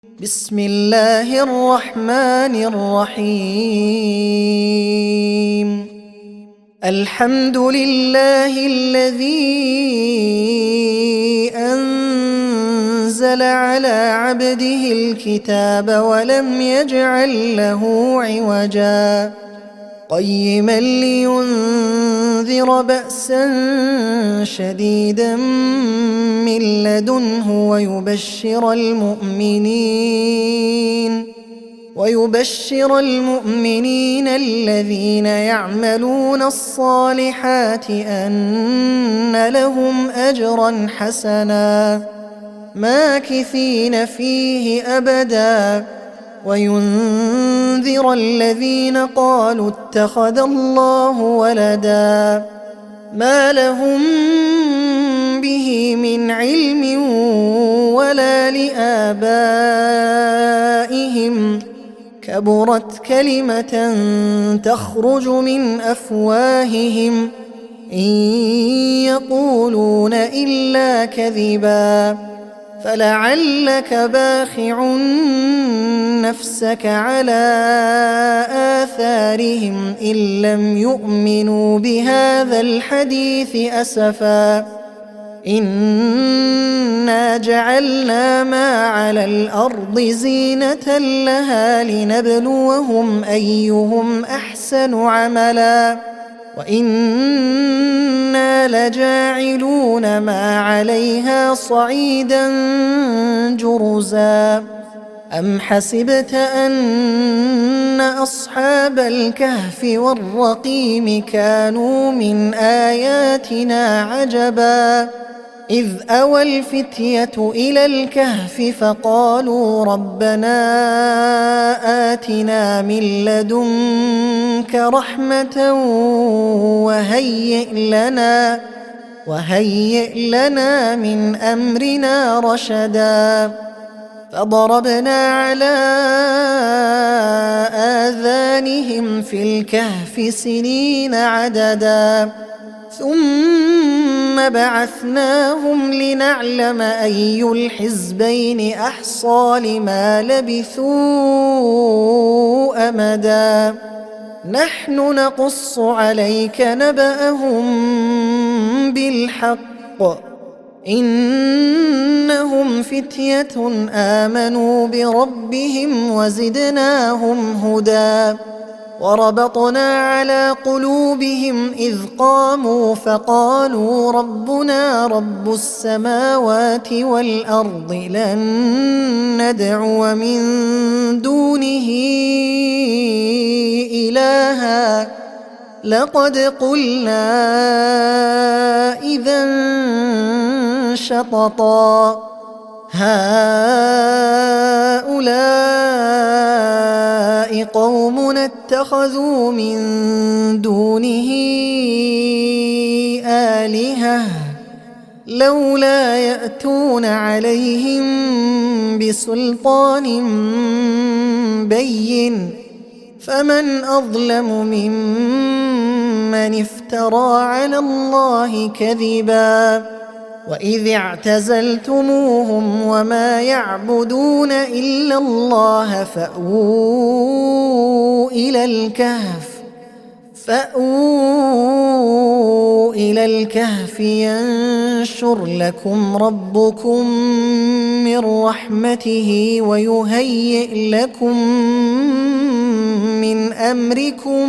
بسم الله الرحمن الرحيم. الحمد لله الذي أنزل على عبده الكتاب ولم يجعل له عوجا قيما لينذر بأسا شديدا من لدنه ويبشر المؤمنين الذين يعملون الصالحات أن لهم أجرا حسنا ماكثين فيه أبدا وينذر الذين قالوا اتخذ الله ولدا ما لهم به من علم ولا لآبائهم كبرت كلمة تخرج من أفواههم إن يقولون إلا كذبا فلعلك باخع نفسك على آثارهم إن لم يؤمنوا بهذا الحديث أسفا إنا جعلنا ما على الأرض زينة لها لنبلوهم أيهم أحسن عملا وإنا لجاعلون ما عليها صعيدا جرزا أم حسبت أن أصحاب الكهف والرقيم كانوا من آياتنا عجبا إذ أوى الفتية إلى الكهف فقالوا ربنا آتنا من لدنك رحمة وهيئ لنا من أمرنا رشدا فضربنا على آذانهم في الكهف سنين عددا ثم بعثناهم لنعلم أي الحزبين أحصى لما لبثوا أمدا نحن نقص عليك نبأهم بالحق إنهم فتية آمنوا بربهم وزدناهم هدى وربطنا على قلوبهم إذ قاموا فقالوا ربنا رب السماوات والأرض لن ندعو من دونه إلها لقد قلنا إذا شططا هؤلاء قومنا اتخذوا من دونه آلهة لولا يأتون عليهم بسلطان بين فمن أظلم ممن افترى على الله كذبا وإذ اعتزلتموهم وما يعبدون إلا الله فأووا إلى الكهف ينشر لكم ربكم من رحمته ويهيئ لكم من أمركم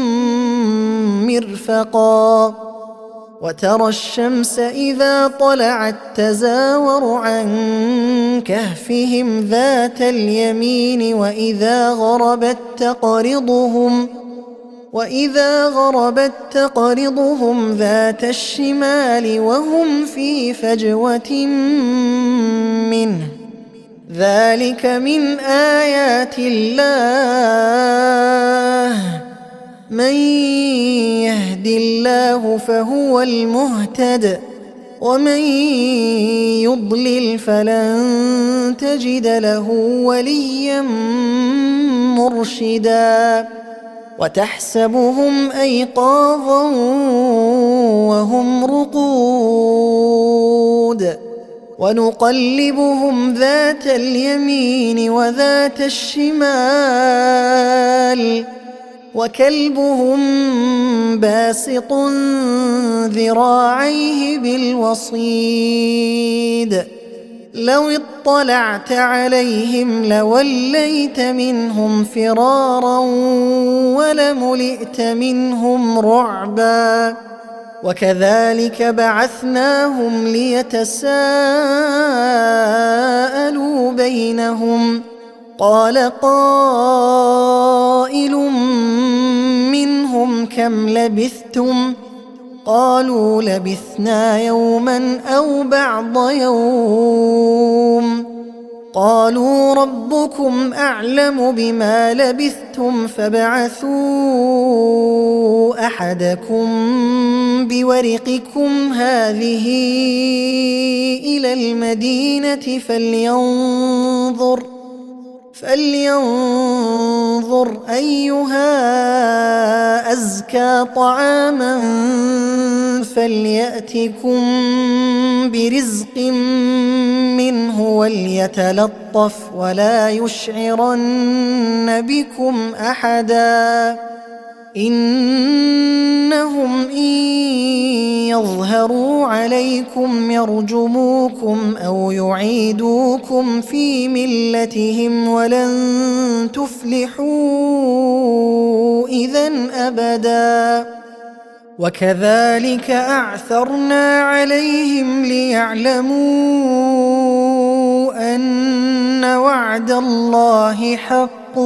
مرفقا وترى الشمس إذا طلعت تزاور عن كهفهم ذات اليمين وإذا غربت تقرضهم ذات الشمال وهم في فجوة منه ذلك من آيات الله من يهد الله فهو المهتد ومن يضلل فلن تجد له وليا مرشدا وتحسبهم أيقاظا وهم رقود ونقلبهم ذات اليمين وذات الشمال وكلبهم باسط ذراعيه بالوصيد لو اطلعت عليهم لوليت منهم فرارا ولملئت منهم رعبا وكذلك بعثناهم ليتساءلوا بينهم قال قائل منهم كم لبثتم قالوا لبثنا يوما أو بعض يوم قالوا ربكم أعلم بما لبثتم فابعثوا أحدكم بورقكم هذه إلى المدينة فلينظر أيها أزكى طعاما فليأتكم برزق منه وليتلطف ولا يشعرن بكم أحدا إنهم إن يظهروا عليكم يرجموكم أو يعيدوكم في ملتهم ولن تفلحوا إذن أبدا وكذلك أعثرنا عليهم ليعلموا أن وعد الله حق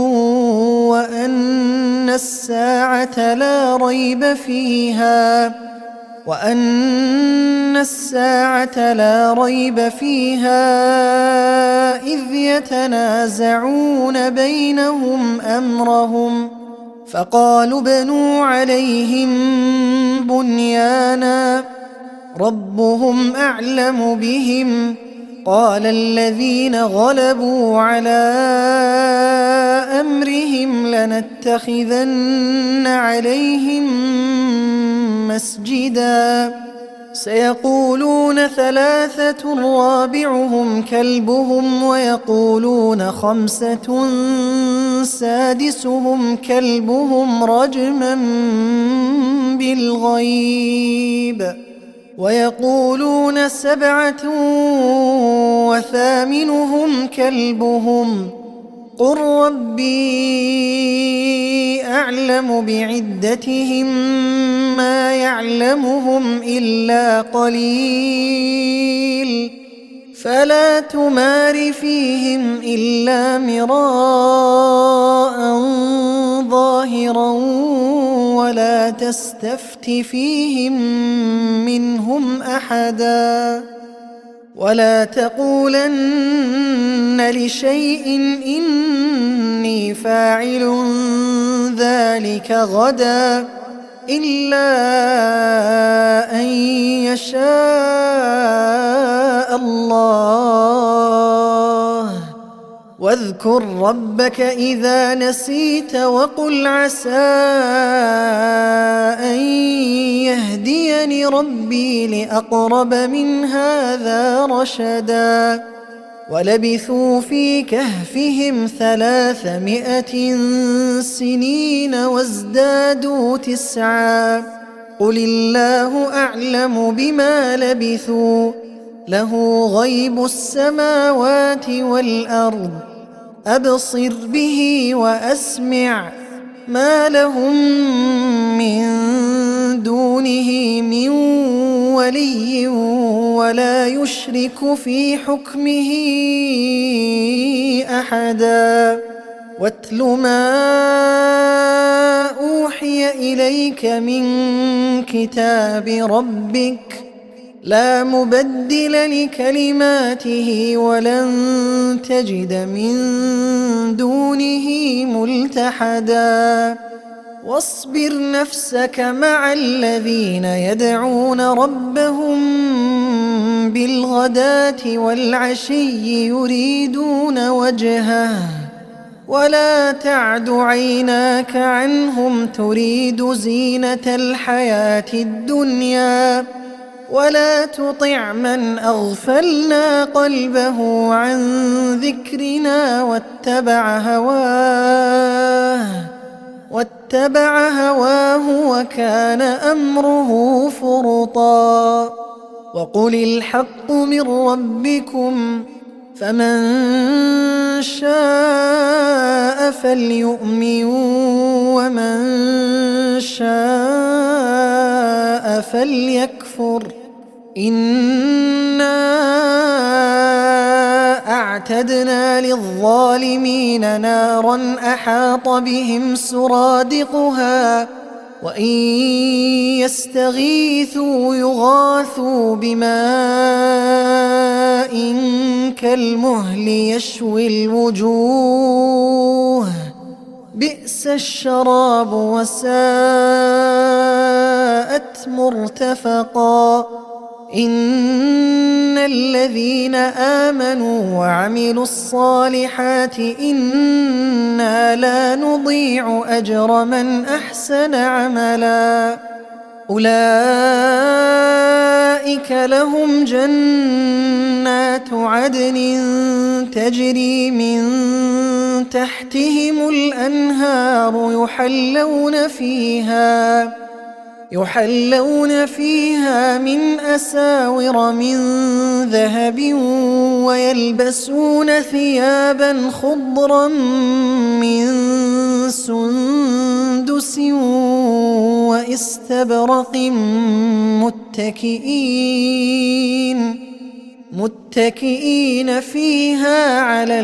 وأن الساعة لا ريب فيها إذ يتنازعون بينهم أمرهم فقالوا ابنوا عليهم بنيانا ربهم أعلم بهم قال الذين غلبوا على أمرهم لنتخذن عليهم مسجدا سيقولون ثلاثة رابعهم كلبهم ويقولون خمسة سادسهم كلبهم رجما بالغيب ويقولون سبعة وثامنهم كلبهم قل ربي أعلم بعدتهم ما يعلمهم إلا قليل فلا تمار فيهم إلا مراء ظاهرا ولا تستفت فيهم منهم أحدا ولا تقولن لشيء إني فاعل ذلك غدا إلا أن يشاء الله واذكر ربك إذا نسيت وقل عسى أن يهديني ربي لأقرب من هذا رشدا ولبثوا في كهفهم 300 سنين وازدادوا 9 قل الله أعلم بما لبثوا له غيب السماوات والأرض أبصر به وأسمع ما لهم من دونه من ولي ولا يشرك في حكمه أحدا واتل ما أوحي إليك من كتاب ربك لا مبدل لكلماته ولن تجد من دونه ملتحدا واصبر نفسك مع الذين يدعون ربهم بالغداة والعشي يريدون وجهه ولا تعد عيناك عنهم تريد زينة الحياة الدنيا ولا تطع من أغفلنا قلبه عن ذكرنا واتبع هواه وكان أمره فرطا. وقل الحق من ربكم فمن شاء فليؤمن ومن شاء فليكفر. إنا أعتدنا للظالمين نارا أحاط بهم سرادقها وإن يستغيثوا يغاثوا بماء كالمهل يشوي الوجوه بئس الشراب وساءت مرتفقا. إن الذين آمنوا وعملوا الصالحات إنا لا نضيع أجر من أحسن عملا. أولئك لهم جنات عدن تجري من تحتهم الأنهار يحلون فيها من أساور من ذهب ويلبسون ثيابا خضرا من سندس واستبرق متكئين فيها على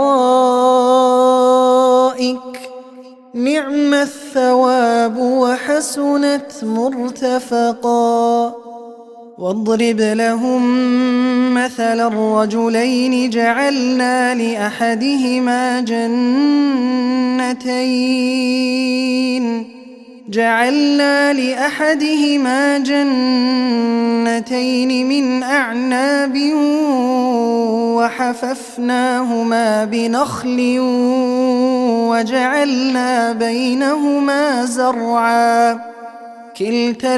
الأرائك نعم الثواب وحسنت مرتفقا. واضرب لهم مثل الرجلين جعلنا لأحدهما جنتين من أعناب وحففناهما بنخل وجعلنا بينهما زرعا كلتا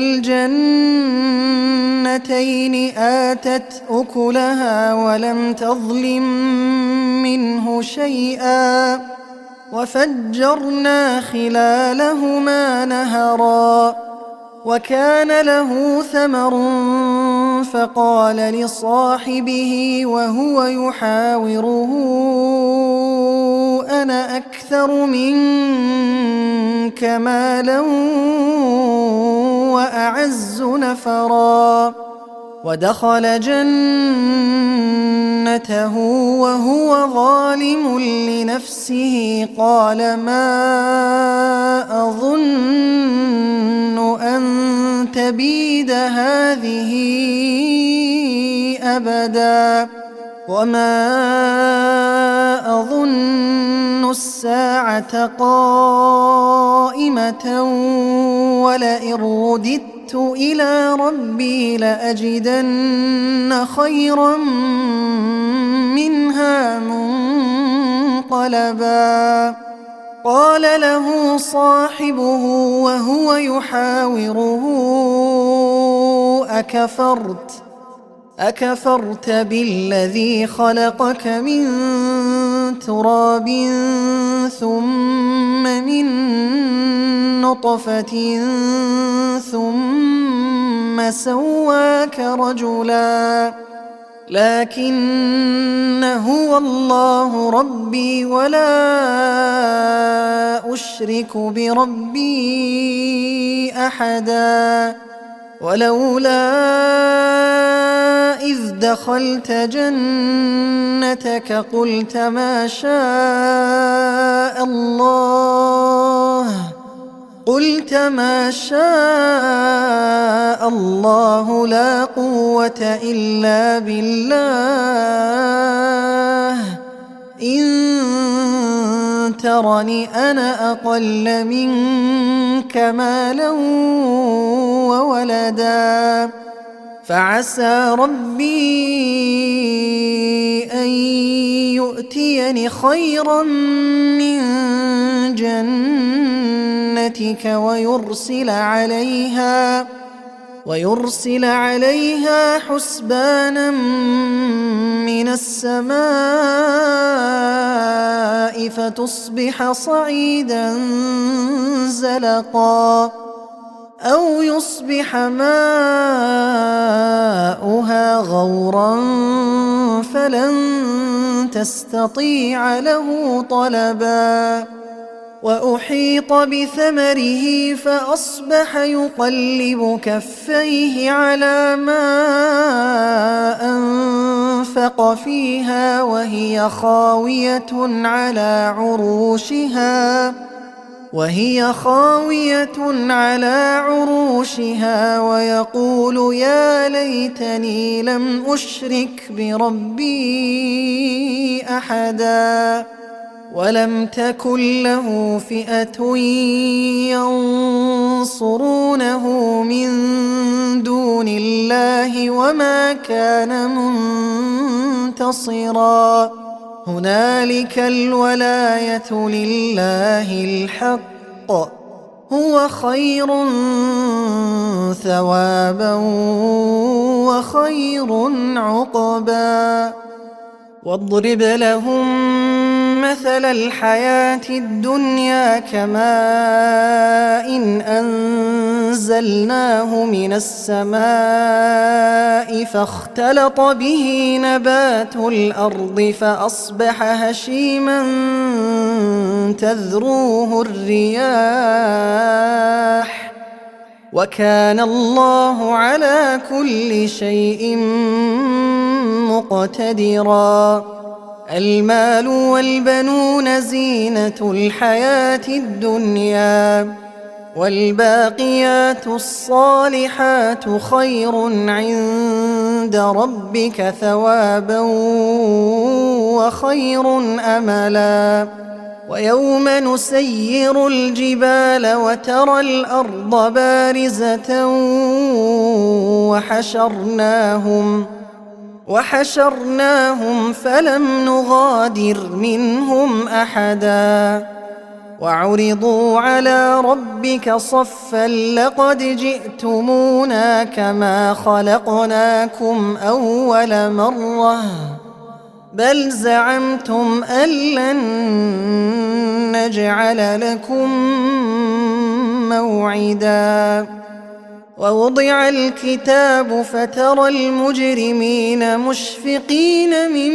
الجنتين آتت أكلها ولم تظلم منه شيئا وفجرنا خلالهما نهرا. وكان له ثمر فقال لصاحبه وهو يحاوره أنا أكثر منك مالا وأعز نفرا. ودخل جنته وهو ظالم لنفسه قال ما أظن أن تبيد هذه أبدا وما أظن الساعة قائمة ولئن رددت إلى ربي لأجدن خيرا منها منقلبا. قال له صاحبه وهو يحاوره أكفرت بالذي خلقك من تراب ثم من نطفة ثم سواك رجلا لكن هو الله ربي ولا أشرك بربي أحدا. ولولا إذ دخلت جنتك قلت ما شاء الله لا قوة إلا بالله إن ترني أنا أقل منك مالا وولدا فعسى ربي أن يؤتيني خيرا من جنتك ويرسل عليها حسبانا من السماء فتصبح صعيدا زلقا أو يصبح ماؤها غورا فلن تستطيع له طلبا وأحيط بثمره فأصبح يقلب كفيه على ما أنفق فيها وهي خاوية على عروشها ويقول يا ليتني لم أشرك بربي أحدا ولم تكن له فئة ينصرونه من دون الله وما كان منتصرا هنالك الولاية لله الحق هو خير ثوابا وخير عقبا واضرب لهم مثل الحياة الدنيا كماء أنزلناه من السماء فاختلط به نبات الأرض فأصبح هشيما تذروه الرياح وكان الله على كل شيء مقتدرا المال والبنون زينة الحياة الدنيا والباقيات الصالحات خير عند ربك ثوابا وخير أملا ويوم نسير الجبال وترى الأرض بارزة وحشرناهم فلم نغادر منهم أحدا وعرضوا على ربك صفا لقد جئتمونا كما خلقناكم أول مرة بل زعمتم أن لن نجعل لكم موعدا ووضع الكتاب فترى المجرمين مشفقين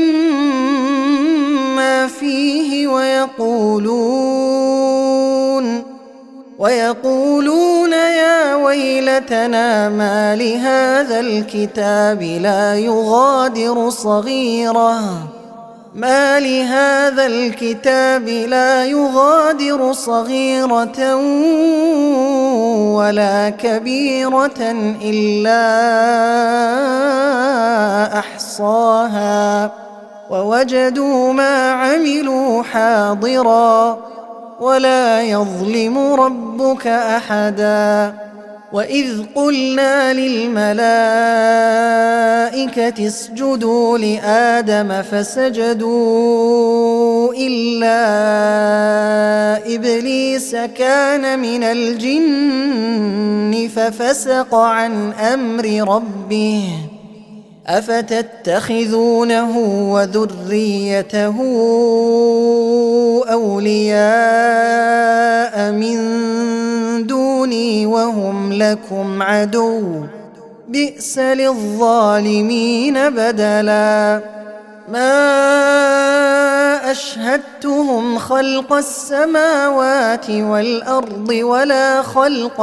مما فيه ويقولون يا ويلتنا ما لهذا الكتاب لا يغادر صغيرة ولا كبيرة إلا أحصاها ووجدوا ما عملوا حاضرا ولا يظلم ربك أحدا وإذ قلنا للملائكة اسجدوا لآدم فسجدوا إلا إبليس كان من الجن ففسق عن أمر ربه أفتتخذونه وذريته أولياء من دوني وهم لكم عدو بئس للظالمين بدلا ما أشهدتهم خلق السماوات والأرض ولا خلق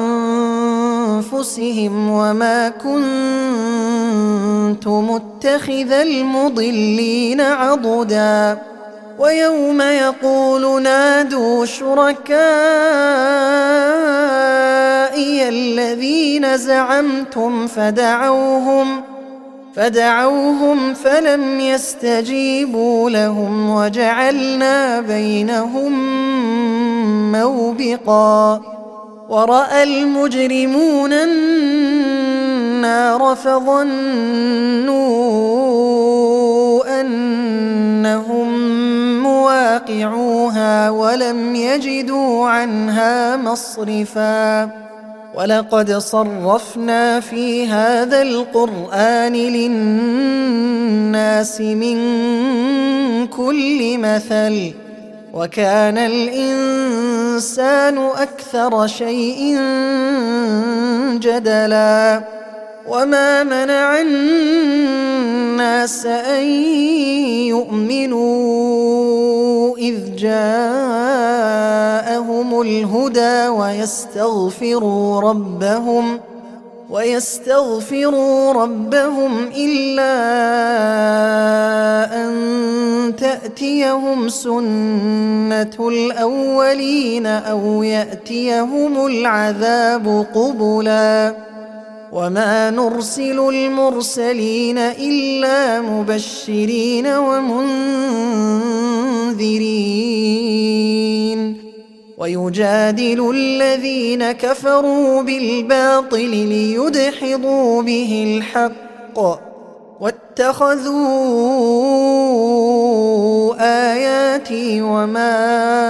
أنفسهم وما كنت متخذ المضلين عضدا ويوم يقول نادوا شركائي الذين زعمتم فدعوهم فلم يستجيبوا لهم وجعلنا بينهم موبقا ورأى المجرمون النار فظنوا أنهم مواقعوها ولم يجدوا عنها مصرفا ولقد صرفنا في هذا القرآن للناس من كل مثل وكان الإنسان أكثر شيء جدلا وما منع الناس أن يؤمنوا إذ جاءهم الهدى ويستغفروا ربهم إلا أن تأتيهم سنة الأولين أو يأتيهم العذاب قبلا وما نرسل المرسلين إلا مبشرين ومنذرين ويجادل الذين كفروا بالباطل ليدحضوا به الحق واتخذوا آياتي وما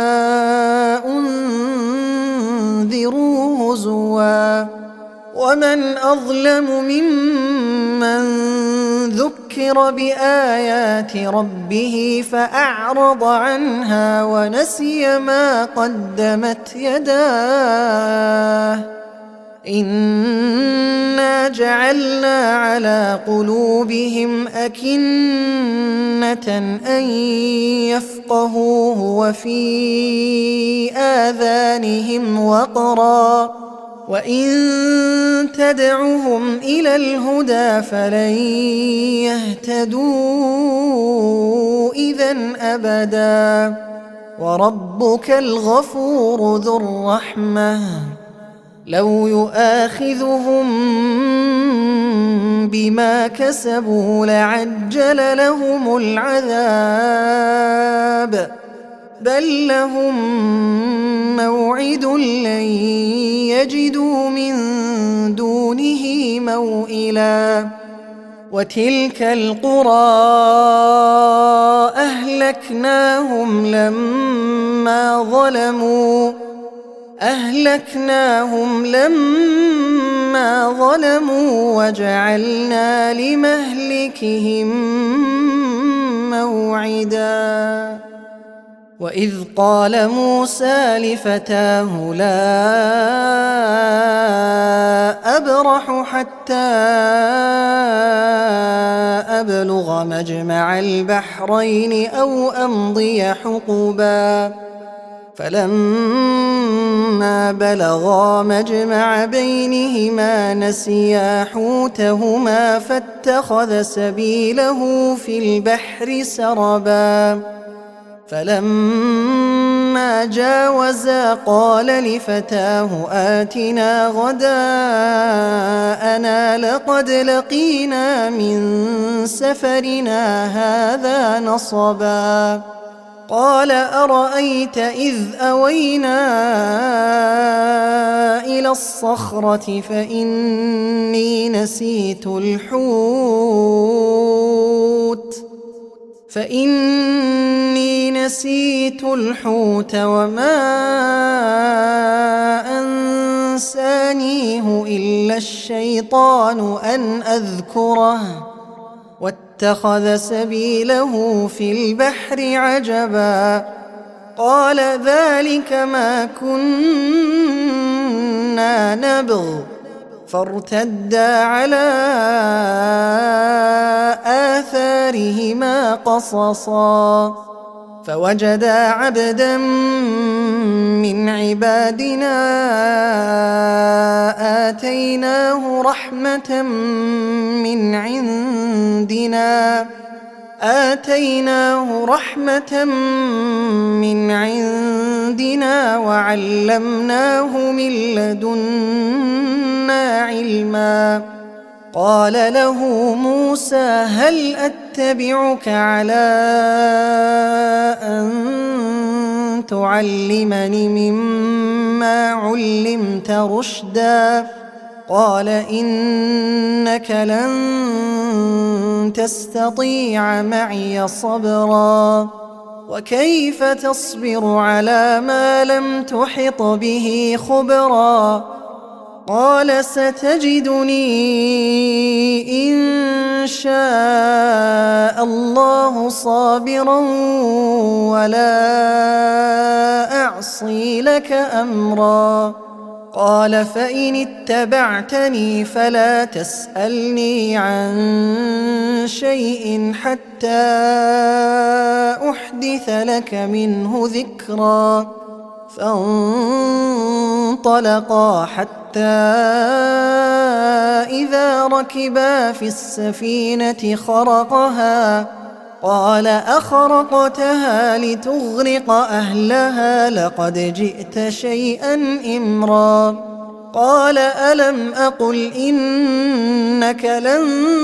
أنذروا هزوا ومن أظلم ممن ذكر بآيات ربه فأعرض عنها ونسي ما قدمت يداه إنا جعلنا على قلوبهم أكنة أن يفقهوه وفي آذانهم وقرا وإن تدعهم إلى الهدى فلن يهتدوا إذن أبدا وربك الغفور ذو الرحمة لو يؤاخذهم بما كسبوا لعجل لهم العذاب بل لهم موعد لن يجدوا من دونه موئلا وتلك القرى أهلكناهم لما ظلموا وجعلنا لمهلكهم موعدا وإذ قال موسى لفتاه لا أبرح حتى أبلغ مجمع البحرين أو أمضي حقبا فلما بلغا مجمع بينهما نسيا حوتهما فاتخذ سبيله في البحر سربا فلما جاوزا قال لفتاه آتنا غداءنا لقد لقينا من سفرنا هذا نصبا قال أرأيت إذ أوينا إلى الصخرة فإني نسيت الحوت وما أنسانيه إلا الشيطان أن أذكره واتخذ سبيله في البحر عجبا قال ذلك ما كنا نبغ فارتدا على آثارهما قصصا فوجدا عبدا من عبادنا آتيناه رحمة من عندنا وعلمناه من لدنا علما قال له موسى هل أتبعك على أن تعلمني مما علمت رشدا قال إنك لن تستطيع معي صبرا وكيف تصبر على ما لم تحط به خبرا قال ستجدني إن شاء الله صابرا ولا أعصي لك أمرا. قال فإن اتبعتني فلا تسألني عن شيء حتى أحدث لك منه ذكرا. فانطلقا حتى إذا ركبا في السفينة خرقها قال أخرقتها لتغرق أهلها لقد جئت شيئا إمرا. قال ألم أقل إنك لن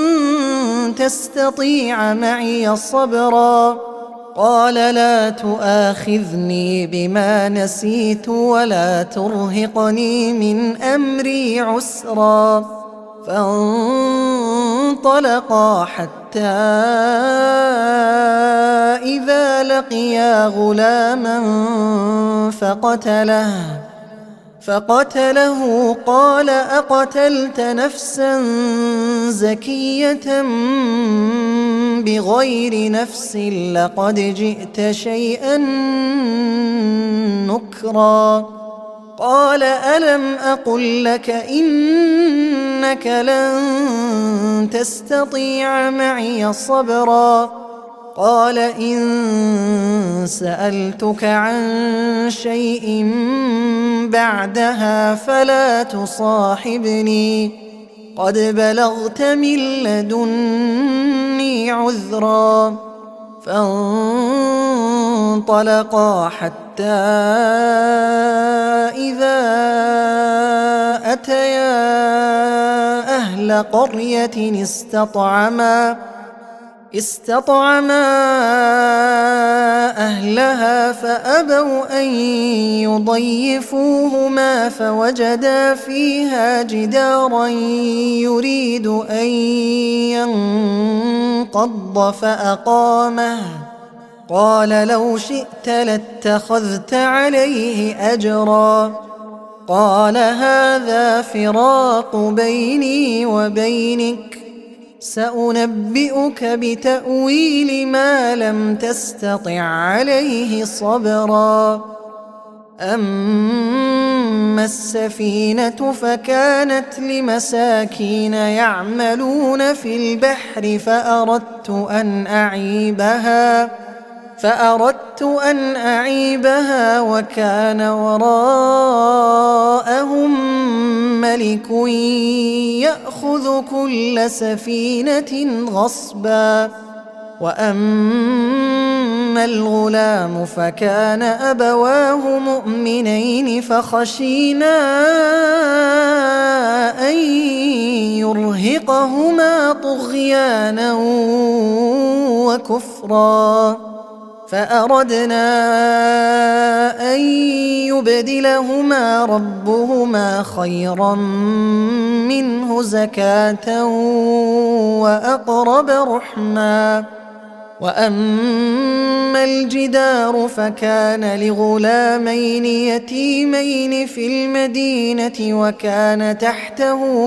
تستطيع معي صبرا. قال لا تؤاخذني بما نسيت ولا ترهقني من أمري عسرا. فانطلقا حتى إذا لقيا غلاما فقتله قال أقتلت نفسا زكية بغير نفس لقد جئت شيئا نكرا. قال ألم أقل لك إنك لن تستطيع معي صبرا. قال إن سألتك عن شيء بعدها فلا تصاحبني قد بلغت من لدني عذرا. فانطلقا حتى إذا أتيا أهل قرية استطعما أهلها فأبوا أن يضيفوهما فوجدا فيها جدارا يريد أن ينقض فأقامه. قال لو شئت لاتخذت عليه أجرا. قال هذا فراق بيني وبينك سأنبئك بتأويل ما لم تستطع عليه صبرا. أما السفينة فكانت لمساكين يعملون في البحر فأردت أن أعيبها وكان وراءهم ملك يأخذ كل سفينة غصبا. وأما الغلام فكان أبواه مؤمنين فخشينا أن يرهقهما طغيانا وكفرا. فأردنا أن يبدلهما ربهما خيرا منه زكاة وأقرب رحما. وأما الجدار فكان لغلامين يتيمين في المدينة وكان تحته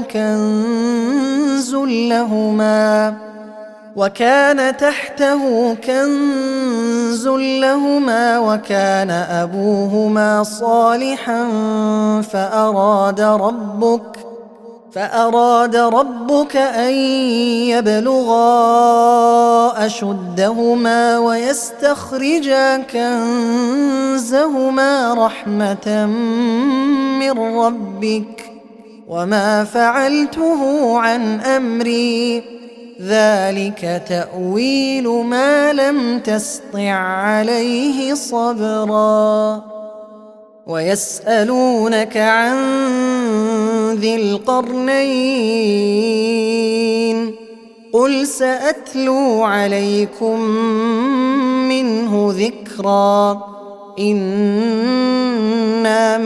كنز لهما وكان أبوهما صالحا فأراد ربك أن يبلغا أشدهما ويستخرجا كنزهما رحمة من ربك وما فعلته عن أمري ذلك تأويل ما لم تسطع عليه صبرا. ويسألونك عن ذي القرنين قل سأتلو عليكم منه ذكرا. إنا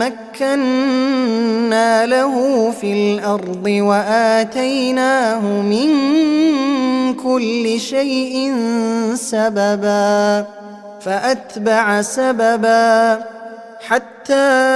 مكنا له في الأرض وآتيناه من كل شيء سببا فأتبع سببا حتى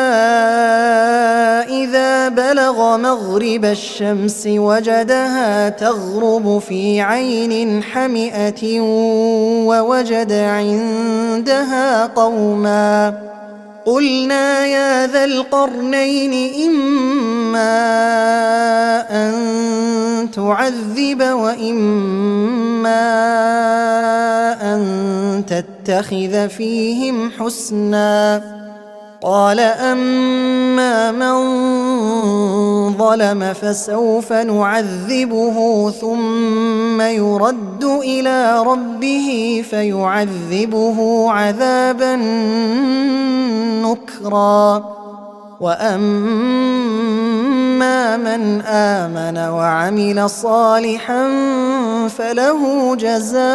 إذا بلغ مغرب الشمس وجدها تغرب في عين حمئة ووجد عندها قوما قلنا يا ذا القرنين إما أن تعذب وإما أن تتخذ فيهم حسنا قال أما من ظلم فسوف نعذبه ثم يرد إلى ربه فيعذبه عذابا نكرا وأما من آمن وعمل صالحا فله جزاء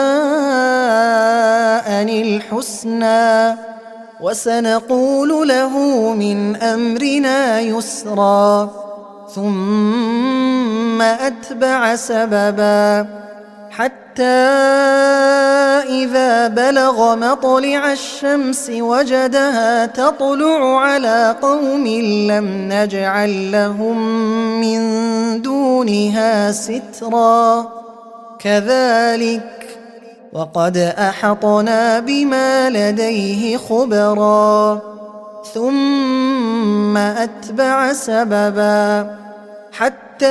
الحسنى وسنقول له من أمرنا يسرا ثم أتبع سببا حتى إذا بلغ مطلع الشمس وجدها تطلع على قوم لم نجعل لهم من دونها سترا كذلك وقد أحطنا بما لديه خبرا ثم أتبع سببا حتى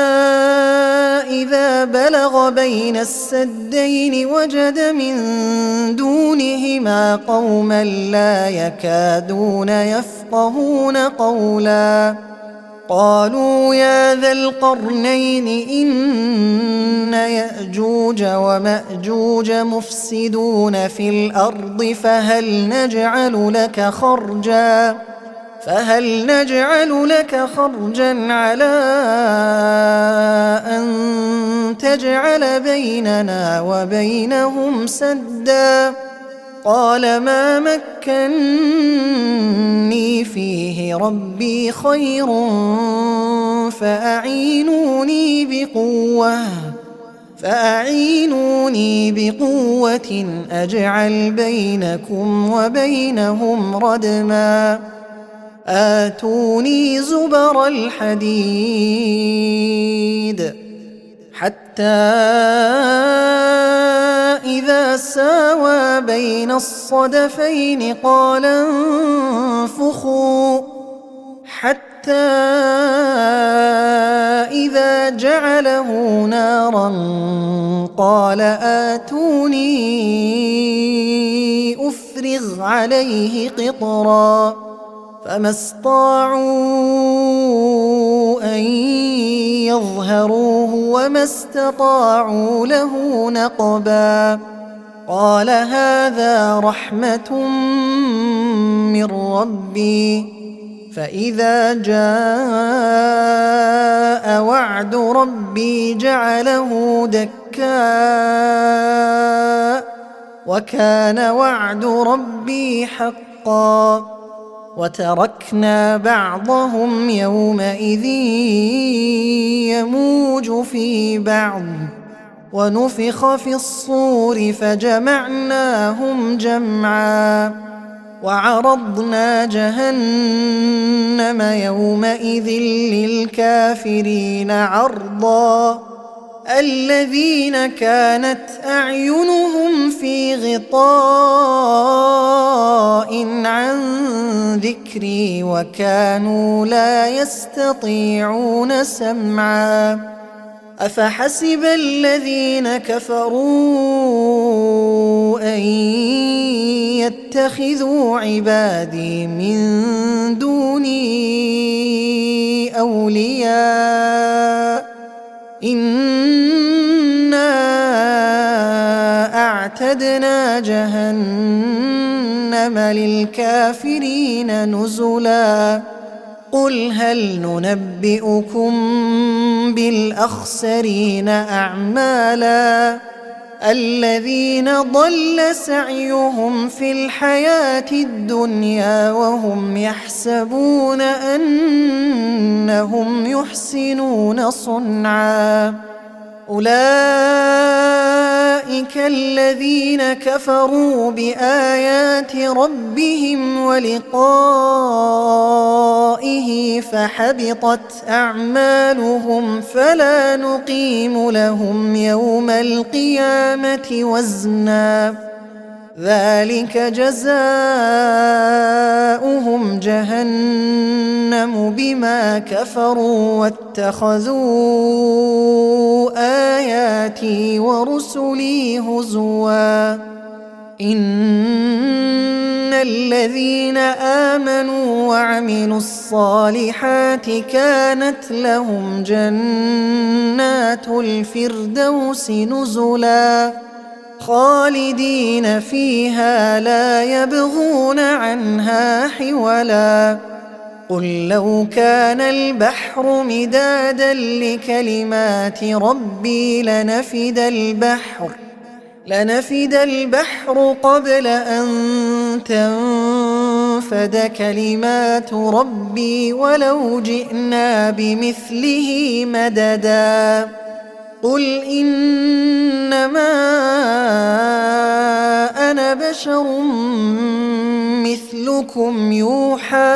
إذا بلغ بين السدين وجد من دونهما قوما لا يكادون يفقهون قولا قالوا يا ذا القرنين إن يأجوج ومأجوج مفسدون في الأرض فهل نجعل لك خرجا على أن تجعل بيننا وبينهم سدا قال ما مكني فيه ربي خير فأعينوني بقوة أجعل بينكم وبينهم ردما آتوني زبر الحديد حتى إذا ساوى بين الصدفين قال انفخوا حتى إذا جعله نارا قال آتوني أفرغ عليه قطرا فما استطاعوا أن يظهروه وما استطاعوا له نقبا قال هذا رحمة من ربي فإذا جاء وعد ربي جعله دكا وكان وعد ربي حقا وتركنا بعضهم يومئذ يموج في بعض ونفخ في الصور فجمعناهم جمعا وعرضنا جهنم يومئذ للكافرين عرضا الذين كانت أعينهم في غطاء عن ذكري وكانوا لا يستطيعون سمعا أفحسب الذين كفروا أن يتخذوا عبادي من دوني أولياء إنا أعتدنا جهنم للكافرين نزلا قل هل ننبئكم بالأخسرين أعمالا الذين ضل سعيهم في الحياة الدنيا وهم يحسبون أنهم يحسنون صنعا أولئك الذين كفروا بآيات ربهم ولقائه فحبطت أعمالهم فلا نقيم لهم يوم القيامة وزنا ذلك جزاؤهم جهنم بما كفروا واتخذوا آياتي ورسلي هزوا إن الذين آمنوا وعملوا الصالحات كانت لهم جنات الفردوس نزلا خالدين فيها لا يبغون عنها حولا قل لو كان البحر مدادا لكلمات ربي لنفد البحر قبل أن تنفد كلمات ربي ولو جئنا بمثله مددا قل إنما أنا بشر مثلكم يوحى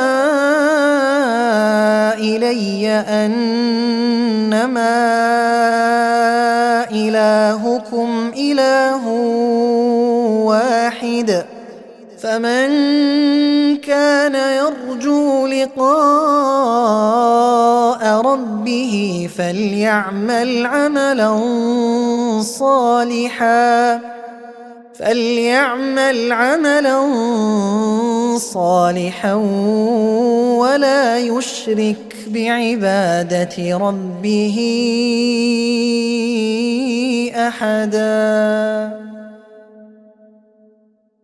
إلي أنما إلهكم إله واحد فمن كان يرجو لقاء ربه فليعمل عملا صالحا ولا يشرك بعبادة ربه أحدا.